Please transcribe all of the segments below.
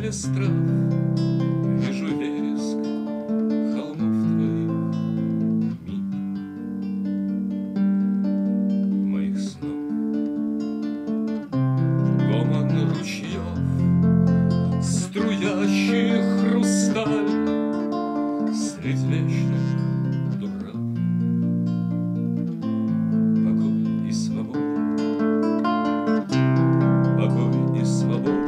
без трав вижу вереск холмов твоих, миг моих снов. Гомон ручьев, струящих хрусталь средь вечных дубрав. Покой и свобода, покой и свобода.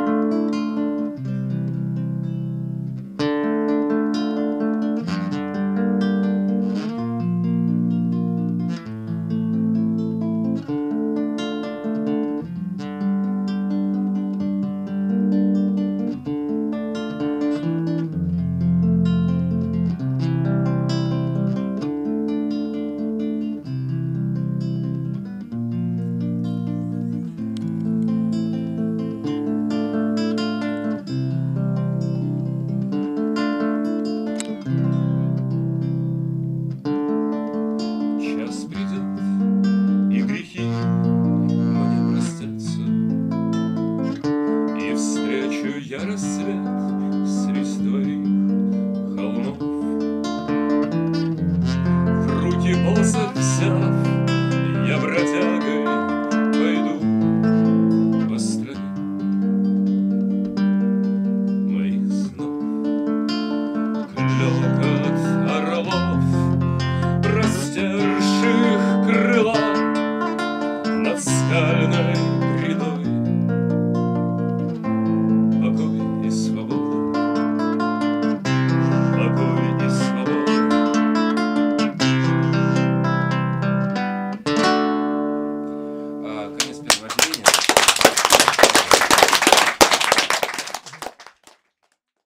Час придет, и грехи мне простятся, и встречу я рассвет